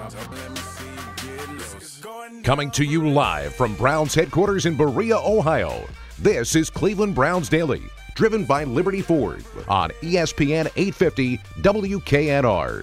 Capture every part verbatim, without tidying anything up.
Coming to you live from Browns headquarters in Berea, Ohio, this is Cleveland Browns Daily, driven by Liberty Ford on E S P N eight fifty W K N R.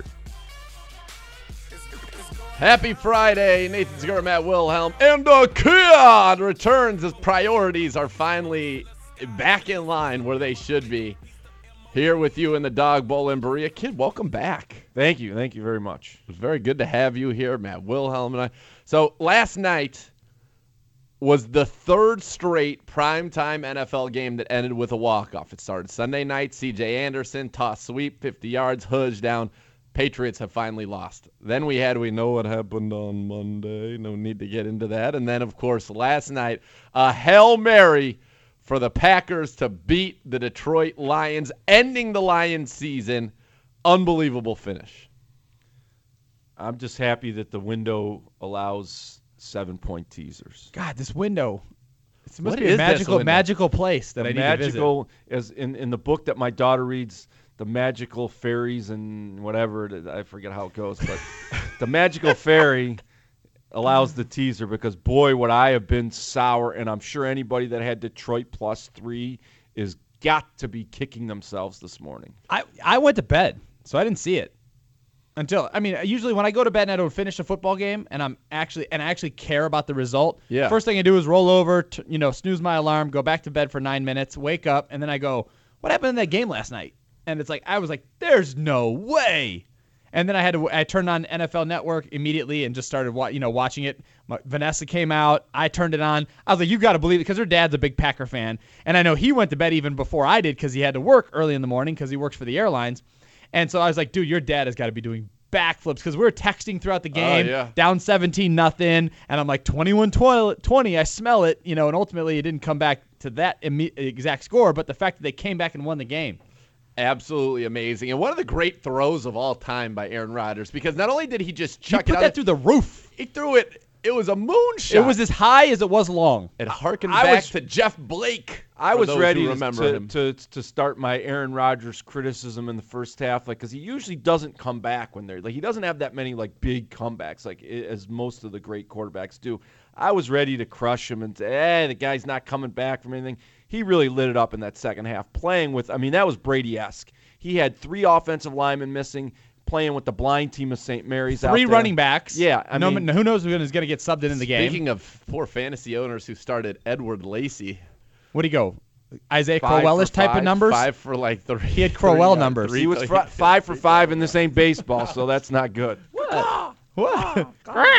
Happy Friday, Nathan Segura, Matt Wilhelm, and the Kia returns as priorities are finally back in line where they should be. Here with you in the Dog Bowl in Berea. Kid, welcome back. Thank you. Thank you very much. It was very good to have you here, Matt Wilhelm and I. So last night was the third straight primetime N F L game that ended with a walk-off. It started Sunday night, C J Anderson, toss sweep, fifty yards, Hudge down. Patriots have finally lost. Then we had, we know what happened on Monday. No need to get into that. And then, of course, last night, a Hail Mary for the Packers to beat the Detroit Lions, ending the Lions season. Unbelievable finish. I'm just happy that the window allows seven-point teasers. God, this window. It must What be is a this magical, window? magical place that The I need magical, to as in, in the book that my daughter reads, the magical fairies and whatever, I forget how it goes, but the magical fairy allows the teaser because, boy, would I have been sour, and I'm sure anybody that had Detroit plus three is got to be kicking themselves this morning. visit. I, I went to bed, so I didn't see it until. I mean, usually when I go to bed and I don't finish a football game, and I'm actually and I actually care about the result. Yeah. First thing I do is roll over, t- you know, snooze my alarm, go back to bed for nine minutes, wake up, and then I go, "What happened in that game last night?" And it's like I was like, "There's no way." And then I had to. I turned on N F L Network immediately and just started, wa- you know, watching it. My, Vanessa came out. I turned it on. I was like, "You got to believe it," because her dad's a big Packer fan, and I know he went to bed even before I did because he had to work early in the morning because he works for the airlines. And so I was like, "Dude, your dad has got to be doing backflips," because we were texting throughout the game, yeah. down seventeen nothing, and I'm like twenty-one twenty. I smell it, you know, and ultimately it didn't come back to that imme- exact score, but the fact that they came back and won the game. Absolutely amazing. And one of the great throws of all time by Aaron Rodgers, because not only did he just He chuck put it out, that through the roof. he threw it. It was a moonshot. It was as high as it was long. It harkened I back was- to Jeff Blake. I for was those ready who to, remember to, him. to to start my Aaron Rodgers criticism in the first half, like because he usually doesn't come back when they're like he doesn't have that many like big comebacks like i- as most of the great quarterbacks do. I was ready to crush him and say, "Hey, the guy's not coming back from anything." He really lit it up in that second half, playing with. I mean, that was Brady-esque. He had three offensive linemen missing, playing with the blind team of Saint Mary's. out Three there. running backs. Yeah, I no, mean- who knows who's going to get subbed in the game? Speaking of poor fantasy owners who started Edward Lacey. What do you go? Isaiah Five Crowell-ish for type five, of numbers? Five for like three. He had Crowell three, uh, numbers. three- He was fr- five for five, and this ain't baseball, so that's not good. What? What?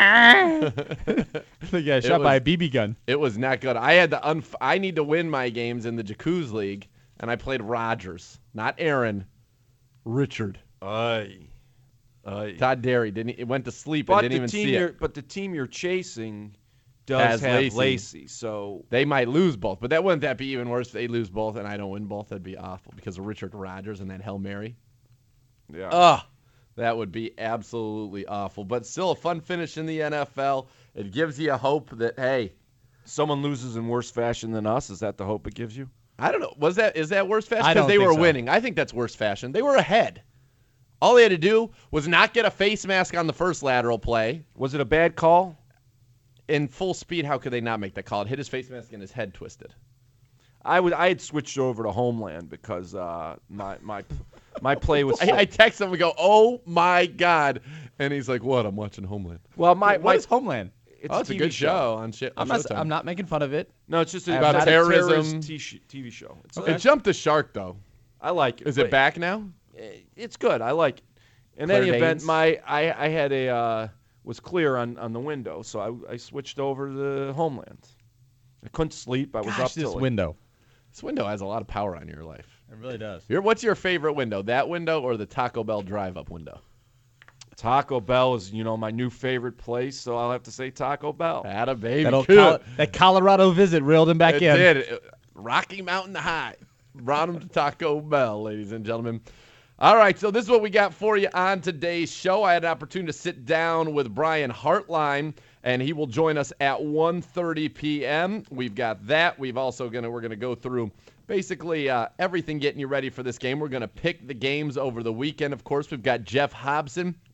The guy shot was- by a B B gun. It was not good. I had to. Unf- I need to win my games in the Jacuzzi League, and I played Rodgers, not Aaron. Richard. Aye. Aye. Todd Derry didn't. It went to sleep But and didn't the even team see you're, it. but the team you're chasing does Has have Lacy. Lacy. So They might lose both, but that wouldn't that be even worse if they lose both and I don't win both? That'd be awful because of Richard Rodgers and that Hail Mary. yeah. Ugh, that would be absolutely awful. But still a fun finish in the N F L. It gives you a hope that, hey, Someone loses in worse fashion than us. Is that the hope it gives you? I don't know. Was that is that worse fashion? I Because don't they think were so. winning. I think that's worse fashion. They were ahead. All they had to do was not get a face mask on the first lateral play. Was it a bad call? In full speed, how could they not make that call? It hit his face mask and his head twisted. I would. I had switched over to Homeland because uh, my my my play was. So, I, I text him and go, "Oh my God!" And he's like, "What? I'm watching Homeland." well, my What my is Homeland? it's oh, it's a T V good show on shit. I'm not. I'm not making fun of it. No, it's just a, About not a terrorism. terrorist t- T V show. It's, It jumped the shark though. I like it. Is but it back now? It's good. I like it. In Claire any event, Danes? my I, I had a uh, was clear on, on the window, so I, I switched over to Homeland. I couldn't sleep. I was up Gosh, till this like- window. This window has a lot of power on your life. It really does. Your, what's your favorite window? That window or the Taco Bell drive-up window? Taco Bell is, you know, my new favorite place, so I'll have to say Taco Bell. Atta baby. That, old Good. Col- that Colorado visit reeled him back It in. did. It- Rocky Mountain High brought him to Taco Bell, ladies and gentlemen. All right, so this is what we got for you on today's show. I had an opportunity to sit down with Brian Hartline, and he will join us at one thirty p.m. We've got that. We've also gonna we're gonna go through basically uh, everything getting you ready for this game. We're gonna pick the games over the weekend. Of course, we've got Jeff Hobson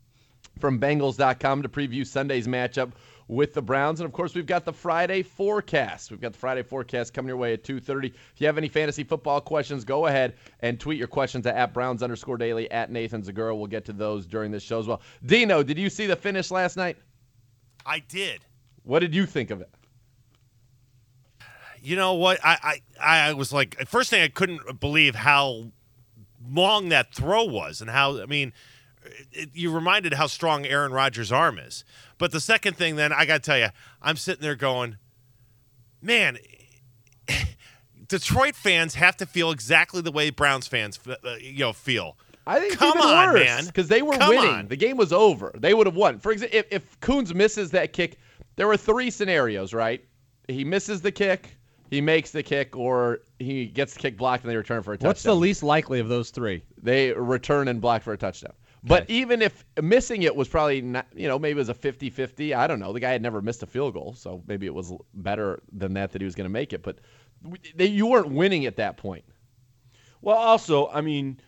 from Bengals dot com to preview Sunday's matchup with the Browns. And, of course, we've got the Friday forecast. We've got the Friday forecast coming your way at two thirty. If you have any fantasy football questions, go ahead and tweet your questions at, at Browns underscore daily, at Nathan Zagura. We'll get to those during this show as well. Dino, did you see the finish last night? I did. What did you think of it? You know what? I, I, I was like, first thing, I couldn't believe how long that throw was and how, I mean, it, you reminded how strong Aaron Rodgers' arm is. But the second thing, then, I got to tell you, I'm sitting there going, man, Detroit fans have to feel exactly the way Browns fans uh, you know, feel. I think Come it's even on, worse, man. because they were Come winning. on. The game was over. They would have won. For example, if, if Coons misses that kick, there were three scenarios, right? He misses the kick, he makes the kick, or he gets the kick blocked and they return for a touchdown. What's the least likely of those three? They return and block for a touchdown. But even if missing it was probably not, you know, maybe it was a fifty-fifty. I don't know. The guy had never missed a field goal, so maybe it was better than that that he was going to make it. But they, you weren't winning at that point. Well, also, I mean,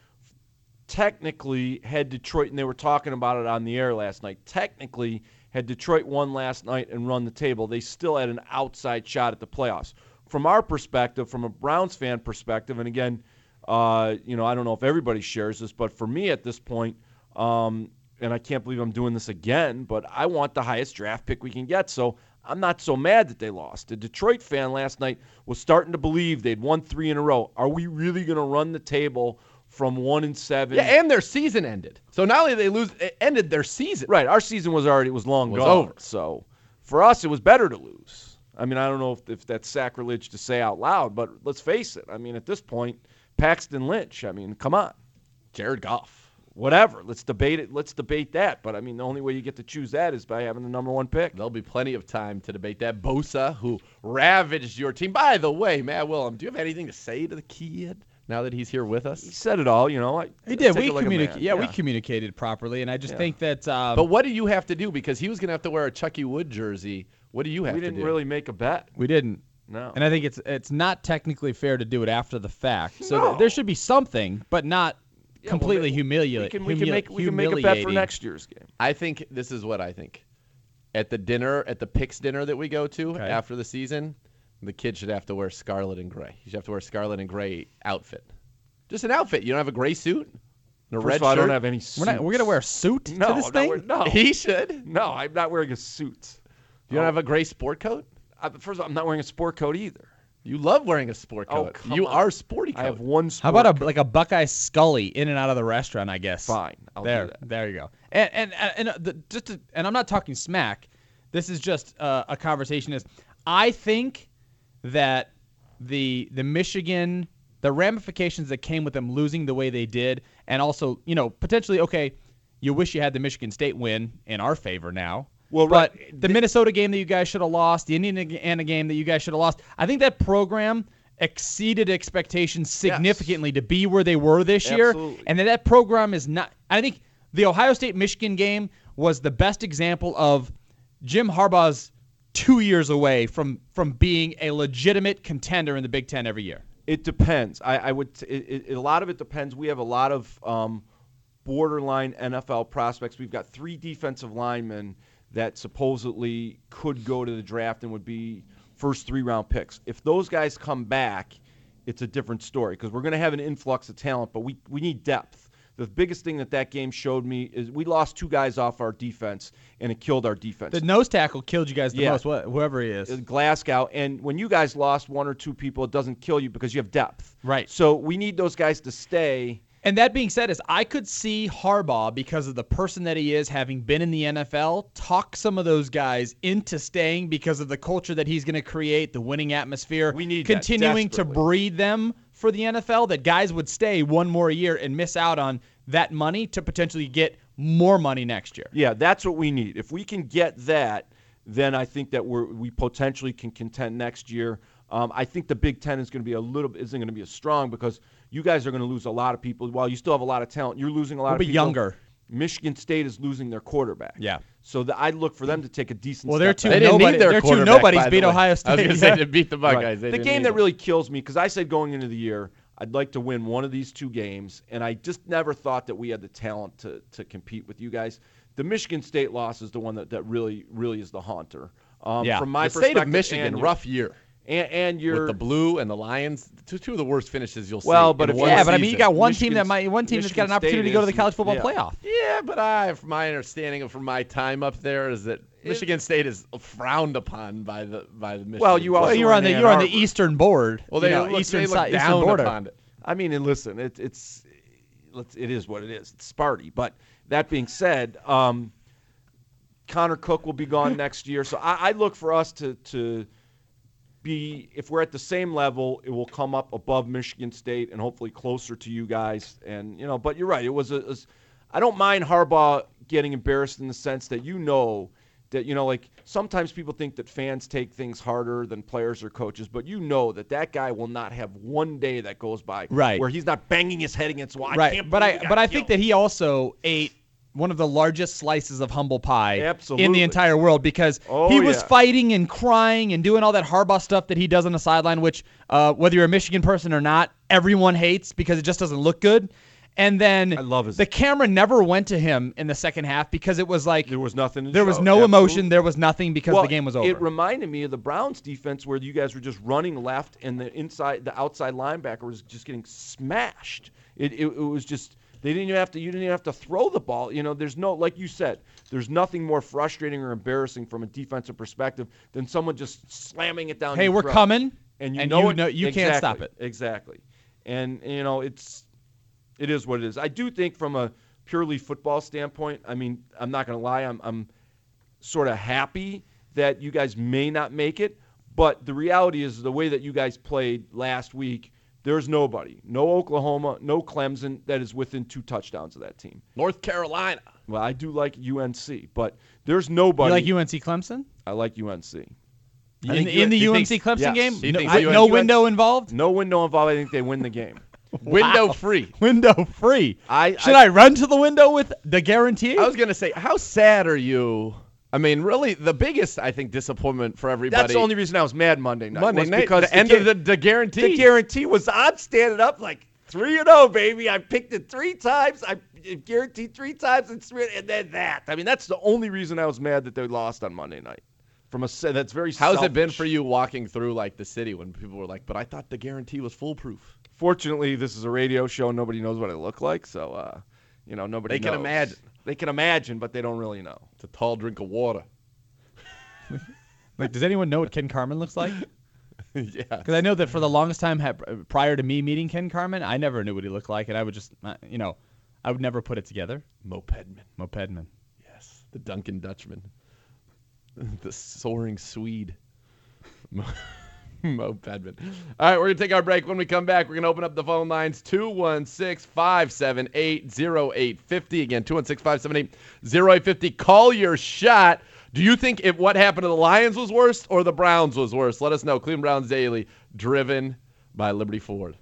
technically, had Detroit, and they were talking about it on the air last night, technically, had Detroit won last night and run the table, they still had an outside shot at the playoffs. From our perspective, from a Browns fan perspective, and again, uh, you know, I don't know if everybody shares this, but for me at this point, um, and I can't believe I'm doing this again, but I want the highest draft pick we can get, so I'm not so mad that they lost. The Detroit fan last night was starting to believe they'd won three in a row. Are we really going to run the table from one and seven? Yeah, and their season ended. So not only did they lose, it ended their season. Right, our season was already was long Was gone. over. So for us, it was better to lose. I mean, I don't know if, if that's sacrilege to say out loud, but let's face it. I mean, at this point, Paxton Lynch. I mean, come on, Jared Goff. Whatever. Let's debate it. Let's debate that. But I mean, the only way you get to choose that is by having the number one pick. There'll be plenty of time to debate that. Bosa, who ravaged your team. By the way, Matt Willem, do you have anything to say to the kid now that he's here with He us? said it all. You know, I, He did. take We it like a communicated. man. Yeah, we communicated properly, and I just Yeah. think that. Um, But what do you have to do? Because he was going to have to wear a Chucky Wood jersey. What do you have We to didn't do? really make a bet. we didn't. No. And I think it's it's not technically fair to do it after the fact. So No. th- there should be something, but not Yeah, completely well, humiliating. We can, we can make we can make a bet for next year's game. I think this is what I think. At the dinner, at the Picks dinner that we go to Okay. after the season, the kid should have to wear scarlet and gray. He should have to wear a scarlet and gray outfit. Just an outfit. You don't have a gray suit? And a First red of all, I shirt? don't have any We're suits. not. We're gonna wear a suit no, to this I'm not thing. wearing- no, He should. no, I'm not wearing a suit. You don't have a gray sport coat? I, first of all, I'm not wearing a sport coat either. You love wearing a sport Oh, coat. come you on. are sporty coat. I have one How sport about a coat. like a Buckeye Scully in and out of the restaurant? I guess. Fine, I'll there, do that. there you go. And and and, and uh, the, just to, and I'm not talking smack. This is just uh, a conversation. Is I think that the the Michigan the ramifications that came with them losing the way they did, and also you know potentially okay, you wish you had the Michigan State win in our favor now. Well, but right. the Minnesota game that you guys should have lost, the Indiana game that you guys should have lost, I think that program exceeded expectations significantly to be where they were this year. Absolutely. And that that program is not – I think the Ohio State-Michigan game was the best example of Jim Harbaugh's two years away from, from being a legitimate contender in the Big Ten every year. It depends. I, I would. T- it, it, a lot of it depends. We have a lot of um, borderline N F L prospects. We've got three defensive linemen that supposedly could go to the draft and would be first three-round picks. If those guys come back, it's a different story because we're going to have an influx of talent, but we, we need depth. The biggest thing that that game showed me is we lost two guys off our defense, and it killed our defense. The nose tackle killed you guys the Yeah. most, wh- whoever he is. Glasgow, and when you guys lost one or two people, it doesn't kill you because you have depth. Right. So we need those guys to stay. And that being said, is I could see Harbaugh, because of the person that he is, having been in the N F L, talk some of those guys into staying because of the culture that he's going to create, the winning atmosphere, We need that continuing to desperately. breed them for the N F L, that guys would stay one more year and miss out on that money to potentially get more money next year. Yeah, that's what we need. If we can get that, then I think that we're we potentially can contend next year. Um, I think the Big Ten is going to be a little isn't going to be as strong because you guys are going to lose a lot of people. While you still have a lot of talent, you're losing a lot We'll of be people. younger. Michigan State is losing their quarterback. Yeah. So the, I'd look for them to take a decent Well, step they're two back. They didn't nobody, need their they're two quarterback, nobodies by the beat way. Ohio I was State. going to say to beat the Right. Buckeyes. They The didn't game need that them. really kills me, because I said going into the year, I'd like to win one of these two games, and I just never thought that we had the talent to, to compete with you guys. The Michigan State loss is the one that, that really, really is the haunter. Um, Yeah. From my the state perspective, of Michigan, and your- rough year. And, and you're With the Blue and the Lions, two, two of the worst finishes you'll see. Well, but in if one Yeah, but I mean, you season. got one team that Michigan's- might, one team that's got an Michigan opportunity State to go to the is- college football yeah. playoff. Yeah, but I, from my understanding of from my time up there, is that Michigan State is frowned upon by the by the Michigan. Well, you Well, also you're were on the in you're on the Ann Arbor. eastern board. well, they you know, look, eastern they look side, eastern down border. upon it. I mean, and listen, it, it's let's, it is what it is. It's Sparty. But that being said, um, Connor Cook will be gone next year, so I, I look for us to to be, if we're at the same level, it will come up above Michigan State and hopefully closer to you guys. And you know, but you're right. It was a, a I don't mind Harbaugh getting embarrassed in the sense that you know that you know like sometimes people think that fans take things harder than players or coaches, but you know that that guy will not have one day that goes by Right. where he's not banging his head against wall. Right, but I but I think that he also ate one of the largest slices of humble pie in Absolutely. the entire world because Oh, he was yeah. fighting and crying and doing all that Harbaugh stuff that he does on the sideline, which uh, whether you're a Michigan person or not, everyone hates because it just doesn't look good. And then I love his- the camera never went to him in the second half because it was like there was nothing. To there was show. no Absolutely. emotion, there was nothing because Well, the game was over. It reminded me of the Browns defense where you guys were just running left and the inside, the outside linebacker was just getting smashed. It, it, it was just they didn't even have to. You didn't even have to throw the ball. You know, there's no, like you said, there's nothing more frustrating or embarrassing from a defensive perspective than someone just slamming it down. hey, your we're throat. coming, and you and know you it, know you can't stop exactly, it. Exactly, and you know it's it is what it is. I do think from a purely football standpoint, I mean, I'm not going to lie, I'm I'm sort of happy that you guys may not make it, but the reality is the way that you guys played last week, there's nobody, no Oklahoma, no Clemson that is within two touchdowns of that team. North Carolina. Well, I do like U N C, but there's nobody. You like U N C Clemson? I like U N C. In, think in the you- U N you C think- Clemson yes. game? He No, thinks I- U N C no window involved? No window involved. I think they win the game. Window free. Window free. I- Should I- I, run to the window with the guarantee? I was gonna say, how sad are you? I mean, really, the biggest I think disappointment for everybody. That's the only reason I was mad Monday night. Monday was night because the end ga- of the, the guarantee. The guarantee was I'm standing up like three and zero, baby. I picked it three times. I guaranteed three times, and three, and then that. I mean, that's the only reason I was mad that they lost on Monday night. From a se- that's very. How's it been selfish. for you walking through like the city when people were like, "But I thought the guarantee was foolproof." Fortunately, this is a radio show. Nobody knows what I look like, so uh, you know nobody. They can knows. imagine. They can imagine, but they don't really know. It's a tall drink of water. Like, does anyone know what Ken Carman looks like? Yeah. Because I know that for the longest time, ha- prior to me meeting Ken Carman, I never knew what he looked like, and I would just, uh, you know, I would never put it together. Mopedman. Mopedman. Yes. The Duncan Dutchman. The soaring Swede. Mo Mopedman. All right, we're going to take our break. When we come back, we're going to open up the phone lines two one six, five seven eight, zero eight five zero. Again, two one six, five seven eight, zero eight five zero. Call your shot. Do you think if what happened to the Lions was worse or the Browns was worse? Let us know. Cleveland Browns Daily, driven by Liberty Ford.